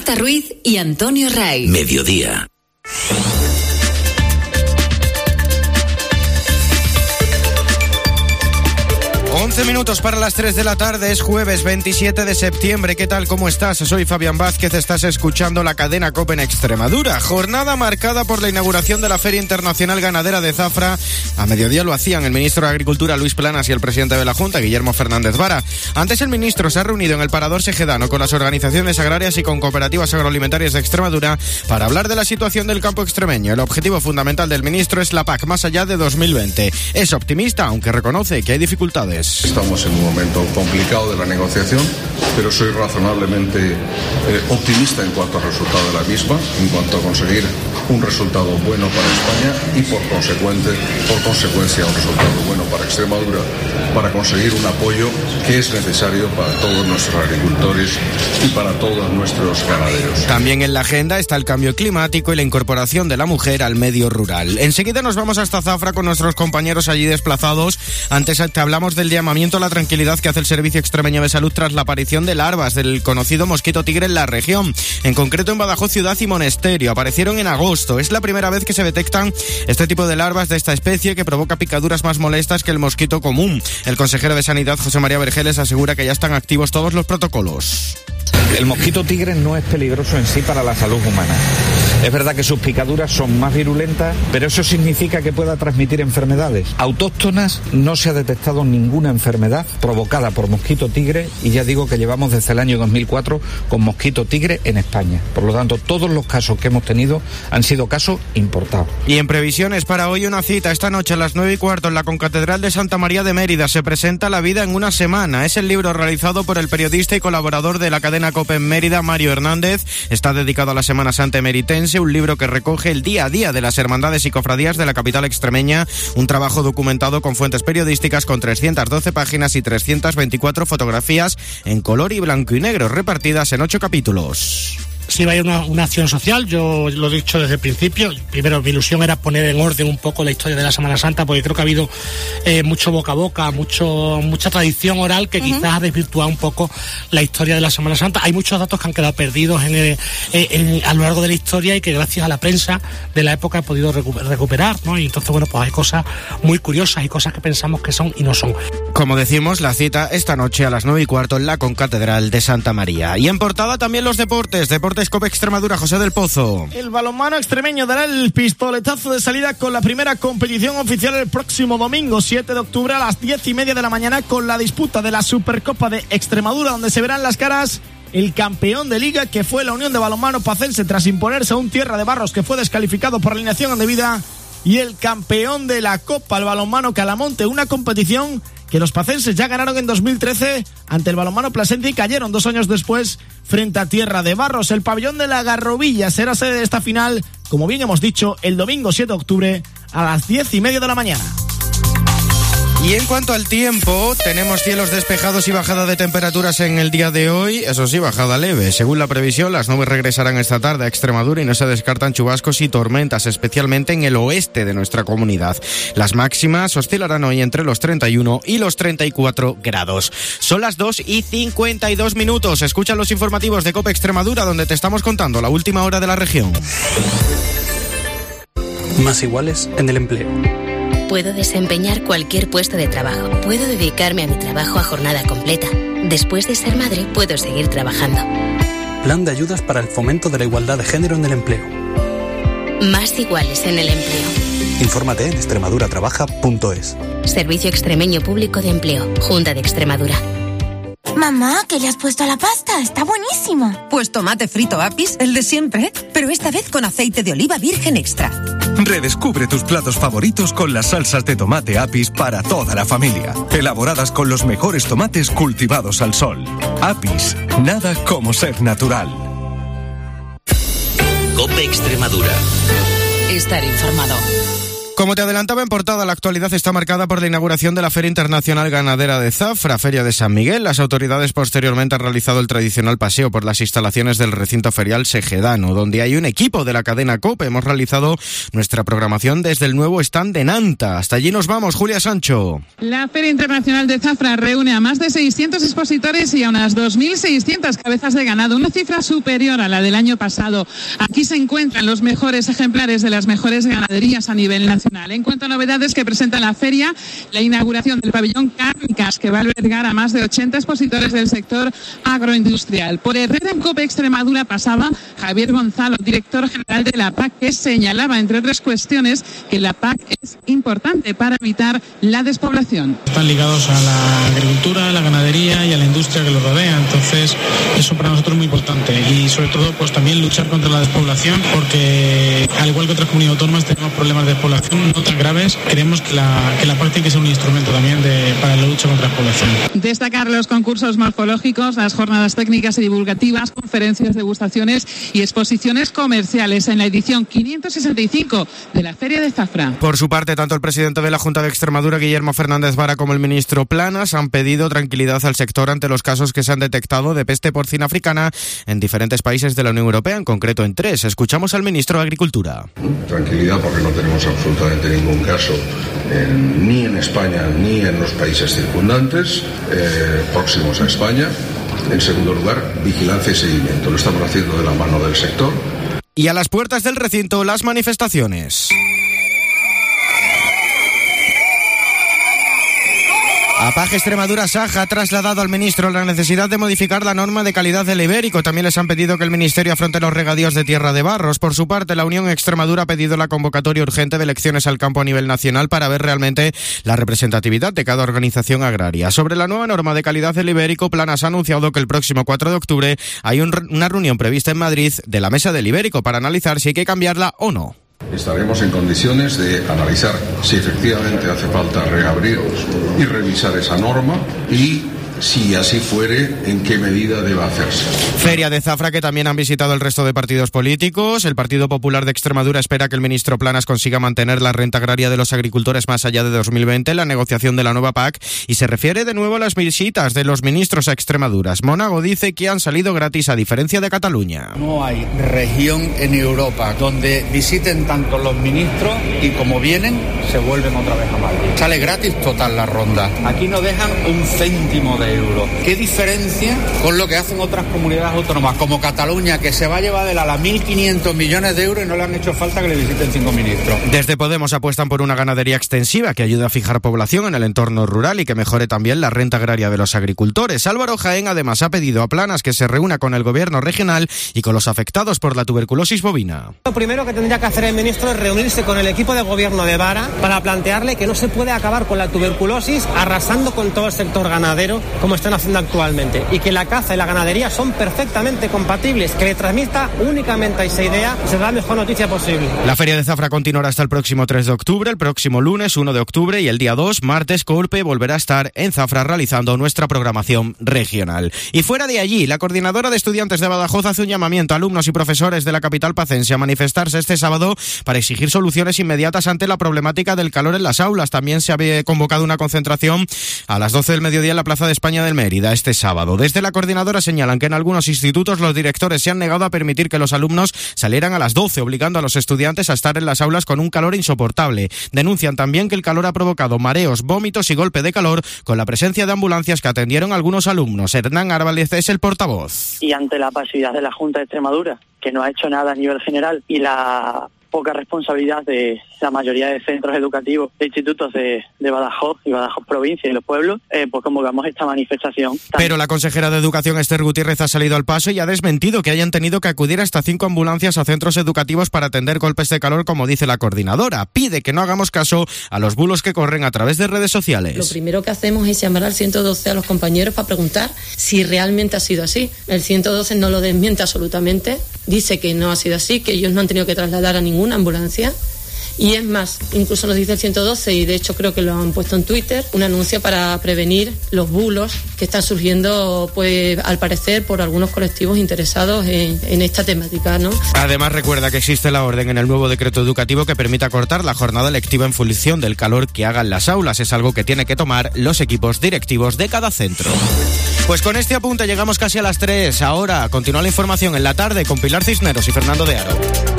Marta Ruiz y Antonio Ray. Mediodía. 11 minutos para las 3 de la tarde, es jueves 27 de septiembre. ¿Qué tal? ¿Cómo estás? Soy Fabián Vázquez, estás escuchando la cadena COPE en Extremadura. Jornada marcada por la inauguración de la Feria Internacional Ganadera de Zafra. A mediodía lo hacían el ministro de Agricultura, Luis Planas, y el presidente de la Junta, Guillermo Fernández Vara. Antes el ministro se ha reunido en el Parador Segedano con las organizaciones agrarias y con cooperativas agroalimentarias de Extremadura para hablar de la situación del campo extremeño. El objetivo fundamental del ministro es la PAC más allá de 2020. Es optimista, aunque reconoce que hay dificultades. Estamos en un momento complicado de la negociación, pero soy razonablemente optimista en cuanto al resultado de la misma, en cuanto a conseguir un resultado bueno para España y por consecuencia un resultado bueno para Extremadura, para conseguir un apoyo que es necesario para todos nuestros agricultores y para todos nuestros ganaderos. También en la agenda está el cambio climático y la incorporación de la mujer al medio rural. Enseguida nos vamos hasta Zafra con nuestros compañeros allí desplazados. Antes te hablamos del llamamiento a la tranquilidad que hace el Servicio Extremeño de Salud tras la aparición de larvas del conocido mosquito tigre en la región. En concreto en Badajoz Ciudad y Monesterio. Aparecieron en agosto. Es la primera vez que se detectan este tipo de larvas de esta especie que provoca picaduras más molestas que el mosquito común. El consejero de Sanidad, José María Vergeles, asegura que ya están activos todos los protocolos. El mosquito tigre no es peligroso en sí para la salud humana. Es verdad que sus picaduras son más virulentas, pero eso significa que pueda transmitir enfermedades. Autóctonas no se ha detectado ninguna enfermedad provocada por mosquito tigre y ya digo que llevamos desde el año 2004 con mosquito tigre en España. Por lo tanto, todos los casos que hemos tenido han sido casos importados. Y en previsiones para hoy una cita esta noche a las 9:15 en la Concatedral de Santa María de Mérida. Se presenta La vida en una semana. Es el libro realizado por el periodista y colaborador de la cadena COPE en Mérida, Mario Hernández. Está dedicado a la Semana Santa emeritense, un libro que recoge el día a día de las hermandades y cofradías de la capital extremeña, un trabajo documentado con fuentes periodísticas con 312 páginas y 324 fotografías en color y blanco y negro, repartidas en 8 capítulos. Sí, va a ir una acción social, yo lo he dicho desde el principio. Primero, mi ilusión era poner en orden un poco la historia de la Semana Santa, porque creo que ha habido mucho boca a boca, mucha tradición oral que quizás ha desvirtuado un poco la historia de la Semana Santa. Hay muchos datos que han quedado perdidos a lo largo de la historia y que gracias a la prensa de la época he podido recuperar, ¿no? Y entonces, bueno, pues hay cosas muy curiosas y cosas que pensamos que son y no son. Como decimos, la cita esta noche a las 9:15 en la Concatedral de Santa María. Y en portada también los deportes COPE Extremadura, José del Pozo. El balonmano extremeño dará el pistoletazo de salida con la primera competición oficial el próximo domingo 7 de octubre a las 10:30 de la mañana con la disputa de la Supercopa de Extremadura, donde se verán las caras el campeón de liga, que fue la Unión de Balonmano Pacense tras imponerse a un Tierra de Barros que fue descalificado por alineación indebida, y el campeón de la Copa, el balonmano Calamonte, una competición que los pacenses ya ganaron en 2013 ante el balonmano Plasencia y cayeron 2 años después frente a Tierra de Barros. El pabellón de la Garrovilla será sede de esta final, como bien hemos dicho, el domingo 7 de octubre a las 10:30 de la mañana. Y en cuanto al tiempo, tenemos cielos despejados y bajada de temperaturas en el día de hoy, eso sí, bajada leve. Según la previsión, las nubes regresarán esta tarde a Extremadura y no se descartan chubascos y tormentas, especialmente en el oeste de nuestra comunidad. Las máximas oscilarán hoy entre los 31 y los 34 grados. Son las 2:52. Escuchan los informativos de COPE Extremadura, donde te estamos contando la última hora de la región. Más iguales en el empleo. Puedo desempeñar cualquier puesto de trabajo. Puedo dedicarme a mi trabajo a jornada completa. Después de ser madre, puedo seguir trabajando. Plan de ayudas para el fomento de la igualdad de género en el empleo. Más iguales en el empleo. Infórmate en extremaduratrabaja.es. Servicio Extremeño Público de Empleo. Junta de Extremadura. Mamá, ¿qué le has puesto a la pasta? Está buenísima. Pues tomate frito Apis, el de siempre, pero esta vez con aceite de oliva virgen extra. Redescubre tus platos favoritos con las salsas de tomate Apis para toda la familia. Elaboradas con los mejores tomates cultivados al sol. Apis, nada como ser natural. COPE Extremadura. Estar informado. Como te adelantaba en portada, la actualidad está marcada por la inauguración de la Feria Internacional Ganadera de Zafra, Feria de San Miguel. Las autoridades posteriormente han realizado el tradicional paseo por las instalaciones del recinto ferial Segedano, donde hay un equipo de la cadena COPE. Hemos realizado nuestra programación desde el nuevo stand de Nanta. Hasta allí nos vamos, Julia Sancho. La Feria Internacional de Zafra reúne a más de 600 expositores y a unas 2.600 cabezas de ganado, una cifra superior a la del año pasado. Aquí se encuentran los mejores ejemplares de las mejores ganaderías a nivel nacional. En cuanto a novedades que presenta la feria, la inauguración del pabellón Cárnicas, que va a albergar a más de 80 expositores del sector agroindustrial. Por Herrera en COPE Extremadura pasaba Javier Gonzalo, director general de la PAC, que señalaba, entre otras cuestiones, que la PAC es importante para evitar la despoblación. Están ligados a la agricultura, a la ganadería y a la industria que los rodea, entonces eso para nosotros es muy importante y sobre todo pues también luchar contra la despoblación, porque al igual que otras comunidades autónomas tenemos problemas de despoblación no tan graves. Creemos que la PAC tiene que ser un instrumento también para la lucha contra la población. Destacar los concursos morfológicos, las jornadas técnicas y divulgativas, conferencias, degustaciones y exposiciones comerciales en la edición 565 de la Feria de Zafra. Por su parte, tanto el presidente de la Junta de Extremadura, Guillermo Fernández Vara, como el ministro Planas han pedido tranquilidad al sector ante los casos que se han detectado de peste porcina africana en diferentes países de la Unión Europea, en concreto en 3. Escuchamos al ministro de Agricultura. Tranquilidad, porque no tenemos absolutamente ningún caso ni en España ni en los países circundantes próximos a España. En segundo lugar, vigilancia y seguimiento. Lo estamos haciendo de la mano del sector. Y a las puertas del recinto, las manifestaciones. APAG Extremadura Saja ha trasladado al ministro la necesidad de modificar la norma de calidad del ibérico. También les han pedido que el ministerio afronte los regadíos de Tierra de Barros. Por su parte, la Unión Extremadura ha pedido la convocatoria urgente de elecciones al campo a nivel nacional para ver realmente la representatividad de cada organización agraria. Sobre la nueva norma de calidad del ibérico, Planas ha anunciado que el próximo 4 de octubre hay una reunión prevista en Madrid de la Mesa del Ibérico para analizar si hay que cambiarla o no. Estaremos en condiciones de analizar si efectivamente hace falta reabrir y revisar esa norma y, si así fuere, en qué medida deba hacerse. Feria de Zafra que también han visitado el resto de partidos políticos. El Partido Popular de Extremadura espera que el ministro Planas consiga mantener la renta agraria de los agricultores más allá de 2020 en la negociación de la nueva PAC y se refiere de nuevo a las visitas de los ministros a Extremadura. Monago dice que han salido gratis a diferencia de Cataluña. No hay región en Europa donde visiten tanto los ministros y como vienen se vuelven otra vez a Madrid. Sale gratis total la ronda. Aquí no dejan un céntimo de euro. ¿Qué diferencia con lo que hacen otras comunidades autónomas como Cataluña, que se va a llevar de la 1.500 millones de euros y no le han hecho falta que le visiten 5 ministros? Desde Podemos apuestan por una ganadería extensiva que ayude a fijar población en el entorno rural y que mejore también la renta agraria de los agricultores. Álvaro Jaén además ha pedido a Planas que se reúna con el gobierno regional y con los afectados por la tuberculosis bovina. Lo primero que tendría que hacer el ministro es reunirse con el equipo de gobierno de Vara para plantearle que no se puede acabar con la tuberculosis arrasando con todo el sector ganadero como están haciendo actualmente, y que la caza y la ganadería son perfectamente compatibles, que le transmita únicamente esa idea y se da la mejor noticia posible. La Feria de Zafra continuará hasta el próximo 3 de octubre, el próximo lunes 1 de octubre y el día 2, martes, COPE volverá a estar en Zafra realizando nuestra programación regional. Y fuera de allí, la coordinadora de estudiantes de Badajoz hace un llamamiento a alumnos y profesores de la capital pacense a manifestarse este sábado para exigir soluciones inmediatas ante la problemática del calor en las aulas. También se había convocado una concentración a las 12 del mediodía en la Plaza de España del Mérida este sábado. Desde la coordinadora señalan que en algunos institutos los directores se han negado a permitir que los alumnos salieran a las 12, obligando a los estudiantes a estar en las aulas con un calor insoportable. Denuncian también que el calor ha provocado mareos, vómitos y golpe de calor con la presencia de ambulancias que atendieron a algunos alumnos. Hernán Árbalez es el portavoz. Y ante la pasividad de la Junta de Extremadura, que no ha hecho nada a nivel general, y la poca responsabilidad de la mayoría de centros educativos, de institutos de Badajoz y Badajoz provincia y los pueblos, pues convocamos esta manifestación. Pero la consejera de Educación, Esther Gutiérrez, ha salido al paso y ha desmentido que hayan tenido que acudir hasta 5 ambulancias a centros educativos para atender golpes de calor, como dice la coordinadora. Pide que no hagamos caso a los bulos que corren a través de redes sociales. Lo primero que hacemos es llamar al 112 a los compañeros para preguntar si realmente ha sido así. El 112 no lo desmiente absolutamente, dice que no ha sido así, que ellos no han tenido que trasladar a ninguna ambulancia Y es más, incluso nos dice el 112, y de hecho creo que lo han puesto en Twitter, un anuncio para prevenir los bulos que están surgiendo, pues al parecer, por algunos colectivos interesados en esta temática, ¿no? Además, recuerda que existe la orden en el nuevo decreto educativo que permite acortar la jornada lectiva en función del calor que hagan las aulas. Es algo que tiene que tomar los equipos directivos de cada centro. Pues con este apunte llegamos casi a las 3. Ahora continúa la información en la tarde con Pilar Cisneros y Fernando de Aro.